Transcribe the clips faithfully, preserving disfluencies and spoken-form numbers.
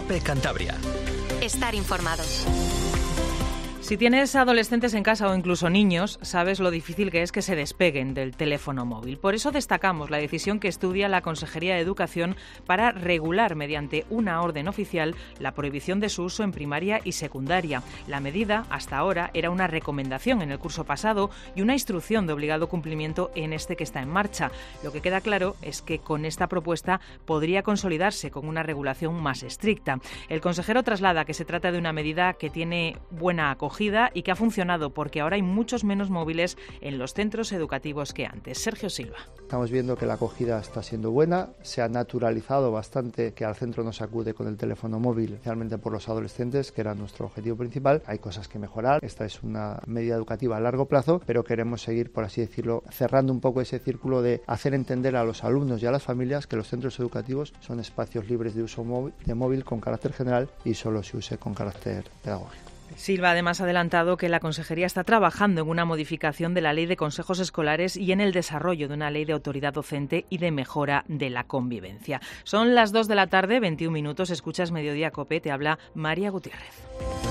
COPE Cantabria. Estar informado. Si tienes adolescentes en casa o incluso niños, sabes lo difícil que es que se despeguen del teléfono móvil. Por eso destacamos la decisión que estudia la Consejería de Educación para regular mediante una orden oficial la prohibición de su uso en primaria y secundaria. La medida, hasta ahora, era una recomendación en el curso pasado y una instrucción de obligado cumplimiento en este que está en marcha. Lo que queda claro es que con esta propuesta podría consolidarse con una regulación más estricta. El consejero traslada que se trata de una medida que tiene buena acogida y que ha funcionado porque ahora hay muchos menos móviles en los centros educativos que antes. Sergio Silva. Estamos viendo que la acogida está siendo buena, se ha naturalizado bastante que al centro no se acude con el teléfono móvil, especialmente por los adolescentes, que era nuestro objetivo principal. Hay cosas que mejorar, esta es una medida educativa a largo plazo, pero queremos seguir, por así decirlo, cerrando un poco ese círculo de hacer entender a los alumnos y a las familias que los centros educativos son espacios libres de uso móvil, de móvil con carácter general y solo se use con carácter pedagógico. Silva además ha adelantado que la Consejería está trabajando en una modificación de la Ley de Consejos Escolares y en el desarrollo de una ley de autoridad docente y de mejora de la convivencia. Son las dos de la tarde, veintiún minutos, escuchas Mediodía COPE, te habla María Gutiérrez.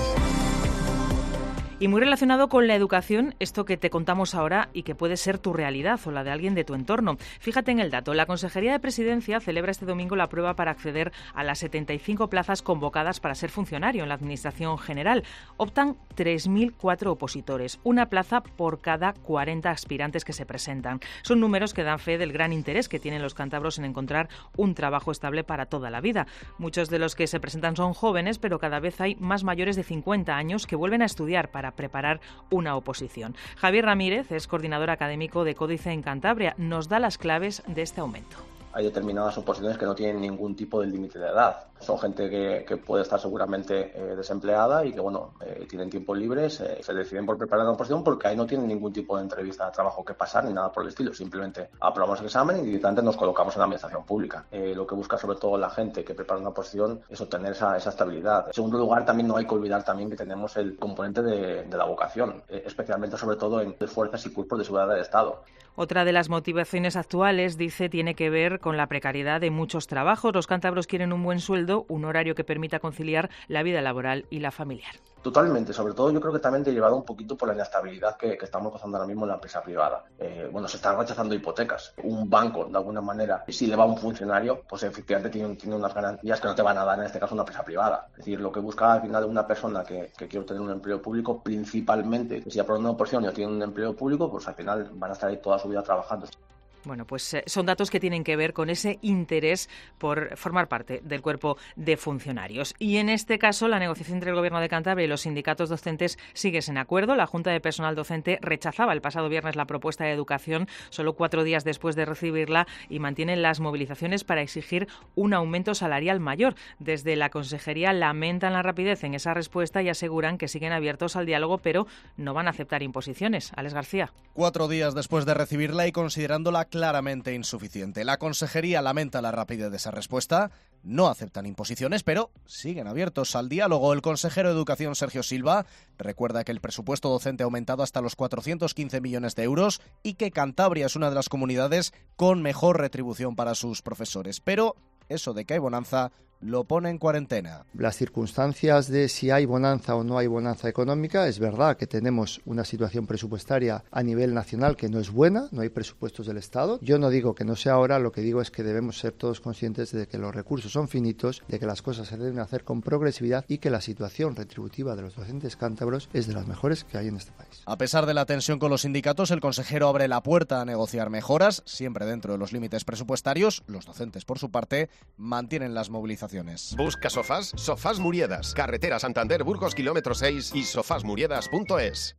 Y muy relacionado con la educación, esto que te contamos ahora y que puede ser tu realidad o la de alguien de tu entorno. Fíjate en el dato. La Consejería de Presidencia celebra este domingo la prueba para acceder a las setenta y cinco plazas convocadas para ser funcionario en la Administración General. Optan tres mil cuatro opositores, una plaza por cada cuarenta aspirantes que se presentan. Son números que dan fe del gran interés que tienen los cántabros en encontrar un trabajo estable para toda la vida. Muchos de los que se presentan son jóvenes, pero cada vez hay más mayores de cincuenta años que vuelven a estudiar para preparar una oposición. Javier Ramírez es coordinador académico de Códice en Cantabria. Nos da las claves de este aumento. Hay determinadas oposiciones que no tienen ningún tipo de límite de edad. Son gente que, que puede estar seguramente eh, desempleada y que, bueno, eh, tienen tiempos libres, eh, se deciden por preparar una oposición porque ahí no tienen ningún tipo de entrevista de trabajo que pasar ni nada por el estilo. Simplemente aprobamos el examen y directamente nos colocamos en la administración pública. Eh, lo que busca sobre todo la gente que prepara una oposición es obtener esa, esa estabilidad. En segundo lugar, también no hay que olvidar también que tenemos el componente de, de la vocación, eh, especialmente sobre todo en fuerzas y cuerpos de seguridad del Estado. Otra de las motivaciones actuales, dice, tiene que ver con la precariedad de muchos trabajos. Los cántabros quieren un buen sueldo, un horario que permita conciliar la vida laboral y la familiar. Totalmente, sobre todo yo creo que también derivado un poquito por la inestabilidad que, que estamos pasando ahora mismo en la empresa privada. Eh, bueno, se están rechazando hipotecas. Un banco, de alguna manera, si le va a un funcionario, pues efectivamente tiene, tiene unas garantías que no te van a dar en este caso una empresa privada. Es decir, lo que busca al final una persona que, que quiere obtener un empleo público, principalmente, que si aprueba una oposición y no tiene un empleo público, pues al final van a estar ahí toda su vida trabajando. Bueno, pues eh, son datos que tienen que ver con ese interés por formar parte del cuerpo de funcionarios. Y en este caso, la negociación entre el Gobierno de Cantabria y los sindicatos docentes sigue sin acuerdo. La Junta de Personal Docente rechazaba el pasado viernes la propuesta de educación, solo cuatro días después de recibirla, y mantienen las movilizaciones para exigir un aumento salarial mayor. Desde la Consejería lamentan la rapidez en esa respuesta y aseguran que siguen abiertos al diálogo, pero no van a aceptar imposiciones. Alex García. Cuatro días después de recibirla y considerándola claramente insuficiente. La Consejería lamenta la rapidez de esa respuesta, no aceptan imposiciones, pero siguen abiertos al diálogo. El consejero de Educación, Sergio Silva, recuerda que el presupuesto docente ha aumentado hasta los cuatrocientos quince millones de euros y que Cantabria es una de las comunidades con mejor retribución para sus profesores. Pero eso de que hay bonanza lo pone en cuarentena. Las circunstancias de si hay bonanza o no hay bonanza económica, es verdad que tenemos una situación presupuestaria a nivel nacional que no es buena, no hay presupuestos del Estado. Yo no digo que no sea ahora, lo que digo es que debemos ser todos conscientes de que los recursos son finitos, de que las cosas se deben hacer con progresividad y que la situación retributiva de los docentes cántabros es de las mejores que hay en este país. A pesar de la tensión con los sindicatos, el consejero abre la puerta a negociar mejoras, siempre dentro de los límites presupuestarios. Los docentes, por su parte, mantienen las movilizaciones. Busca sofás, Sofás Muriedas, carretera Santander Burgos kilómetro seis y sofás muriedas punto es.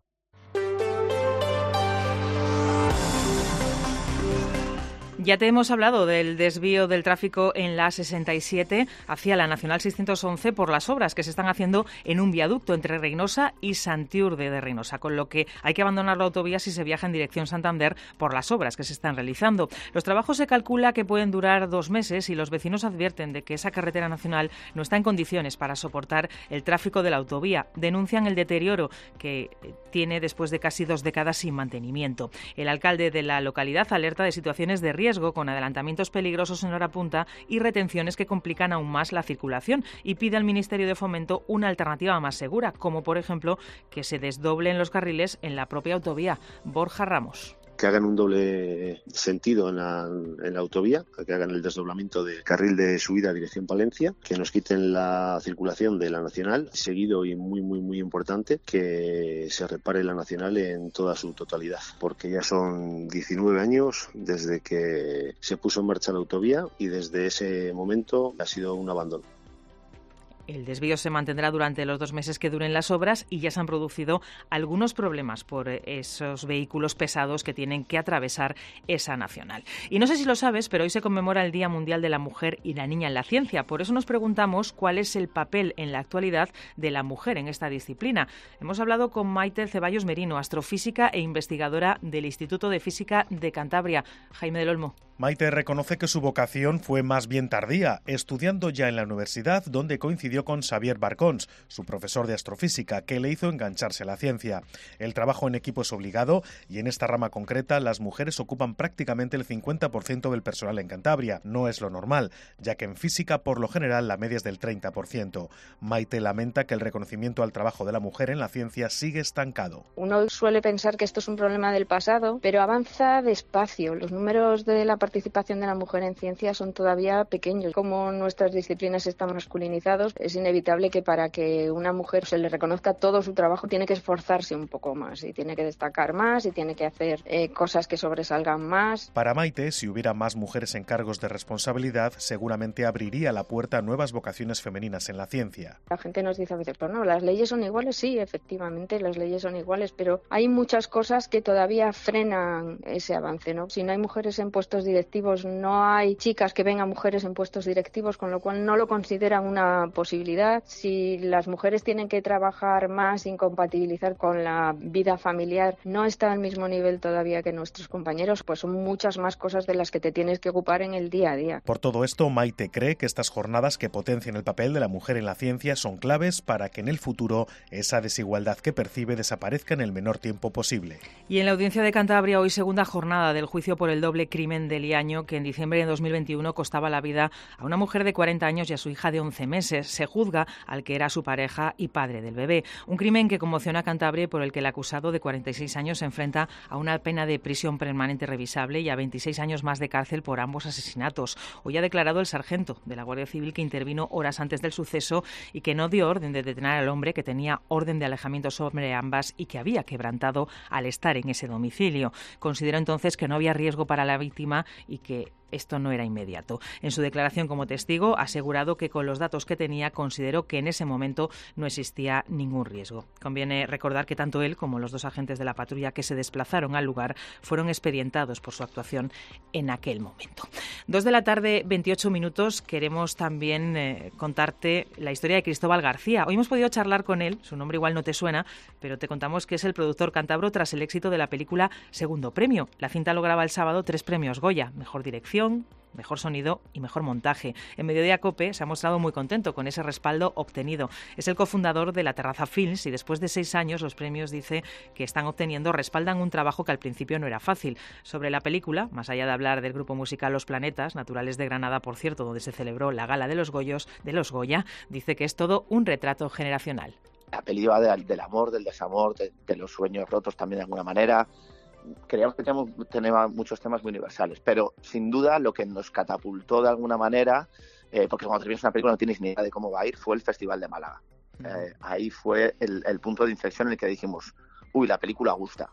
Ya te hemos hablado del desvío del tráfico en la A sesenta y siete hacia la Nacional seiscientos once por las obras que se están haciendo en un viaducto entre Reynosa y Santiurde de Reynosa, con lo que hay que abandonar la autovía si se viaja en dirección Santander por las obras que se están realizando. Los trabajos se calcula que pueden durar dos meses y los vecinos advierten de que esa carretera nacional no está en condiciones para soportar el tráfico de la autovía. Denuncian el deterioro que tiene después de casi dos décadas sin mantenimiento. El alcalde de la localidad alerta de situaciones de riesgo riesgo, con adelantamientos peligrosos en hora punta y retenciones que complican aún más la circulación, y pide al Ministerio de Fomento una alternativa más segura, como por ejemplo que se desdoblen los carriles en la propia autovía. Borja Ramos. Que hagan un doble sentido en la, en la autovía, que hagan el desdoblamiento del carril de subida dirección Palencia, que nos quiten la circulación de la Nacional, seguido y muy, muy, muy importante, que se repare la Nacional en toda su totalidad, porque ya son diecinueve años desde que se puso en marcha la autovía y desde ese momento ha sido un abandono. El desvío se mantendrá durante los dos meses que duren las obras y ya se han producido algunos problemas por esos vehículos pesados que tienen que atravesar esa nacional. Y no sé si lo sabes, pero hoy se conmemora el Día Mundial de la Mujer y la Niña en la Ciencia. Por eso nos preguntamos cuál es el papel en la actualidad de la mujer en esta disciplina. Hemos hablado con Maite Ceballos Merino, astrofísica e investigadora del Instituto de Física de Cantabria. Jaime del Olmo. Maite reconoce que su vocación fue más bien tardía, estudiando ya en la universidad, donde coincidió con Xavier Barcons, su profesor de astrofísica, que le hizo engancharse a la ciencia. El trabajo en equipo es obligado y en esta rama concreta las mujeres ocupan prácticamente el cincuenta por ciento del personal en Cantabria. No es lo normal, ya que en física por lo general la media es del treinta por ciento. Maite lamenta que el reconocimiento al trabajo de la mujer en la ciencia sigue estancado. Uno suele pensar que esto es un problema del pasado, pero avanza despacio. Los números de la participación de la mujer en ciencia son todavía pequeños. Como nuestras disciplinas están masculinizados, es inevitable que para que una mujer se le reconozca todo su trabajo tiene que esforzarse un poco más y tiene que destacar más y tiene que hacer eh, cosas que sobresalgan más. Para Maite, si hubiera más mujeres en cargos de responsabilidad, seguramente abriría la puerta a nuevas vocaciones femeninas en la ciencia. La gente nos dice a veces, pero no, las leyes son iguales. Sí, efectivamente, las leyes son iguales, pero hay muchas cosas que todavía frenan ese avance, ¿no? Si no hay mujeres en puestos directivos, no hay chicas que vengan mujeres en puestos directivos, con lo cual no lo consideran una posibilidad. Si las mujeres tienen que trabajar más, incompatibilizar con la vida familiar, no está al mismo nivel todavía que nuestros compañeros, pues son muchas más cosas de las que te tienes que ocupar en el día a día. Por todo esto, Maite cree que estas jornadas que potencian el papel de la mujer en la ciencia son claves para que en el futuro esa desigualdad que percibe desaparezca en el menor tiempo posible. Y en la Audiencia de Cantabria, hoy segunda jornada del juicio por el doble crimen de Liaño, que en diciembre de dos mil veintiuno costaba la vida a una mujer de cuarenta años y a su hija de once meses. Se juzga al que era su pareja y padre del bebé. Un crimen que conmociona a Cantabria y por el que el acusado de cuarenta y seis años se enfrenta a una pena de prisión permanente revisable y a veintiséis años más de cárcel por ambos asesinatos. Hoy ha declarado el sargento de la Guardia Civil que intervino horas antes del suceso y que no dio orden de detener al hombre, que tenía orden de alejamiento sobre ambas y que había quebrantado al estar en ese domicilio. Consideró entonces que no había riesgo para la víctima y que esto no era inmediato. En su declaración como testigo ha asegurado que con los datos que tenía consideró que en ese momento no existía ningún riesgo. Conviene recordar que tanto él como los dos agentes de la patrulla que se desplazaron al lugar fueron expedientados por su actuación en aquel momento. Dos de la tarde, veintiocho minutos. Queremos también eh, contarte la historia de Cristóbal García. Hoy hemos podido charlar con él, su nombre igual no te suena, pero te contamos que es el productor cántabro tras el éxito de la película Segundo Premio. La cinta lograba el sábado tres premios Goya: mejor dirección, mejor sonido y mejor montaje. En Mediodía Cope se ha mostrado muy contento con ese respaldo obtenido. Es el cofundador de La Terraza Films y después de seis años los premios, dice, que están obteniendo respaldan un trabajo que al principio no era fácil. Sobre la película, más allá de hablar del grupo musical Los Planetas, naturales de Granada, por cierto, donde se celebró la gala de los Goyos, de los Goya, dice que es todo un retrato generacional. La peli va de, del amor, del desamor, de, de los sueños rotos también de alguna manera. Creíamos que teníamos, teníamos muchos temas muy universales, pero sin duda lo que nos catapultó de alguna manera, eh, porque cuando terminas una película no tienes ni idea de cómo va a ir, fue el Festival de Málaga. Eh, ahí fue el, el punto de inflexión en el que dijimos, uy, la película gusta.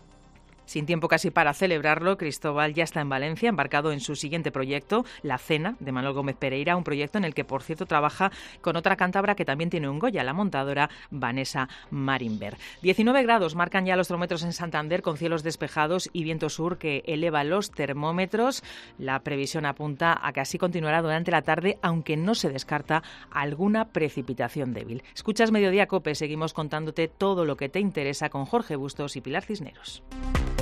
Sin tiempo casi para celebrarlo, Cristóbal ya está en Valencia, embarcado en su siguiente proyecto, La Cena, de Manuel Gómez Pereira, un proyecto en el que, por cierto, trabaja con otra cántabra que también tiene un Goya, la montadora Vanessa Marimber. diecinueve grados marcan ya los termómetros en Santander, con cielos despejados y viento sur que eleva los termómetros. La previsión apunta a que así continuará durante la tarde, aunque no se descarta alguna precipitación débil. Escuchas Mediodía Cope, seguimos contándote todo lo que te interesa con Jorge Bustos y Pilar Cisneros.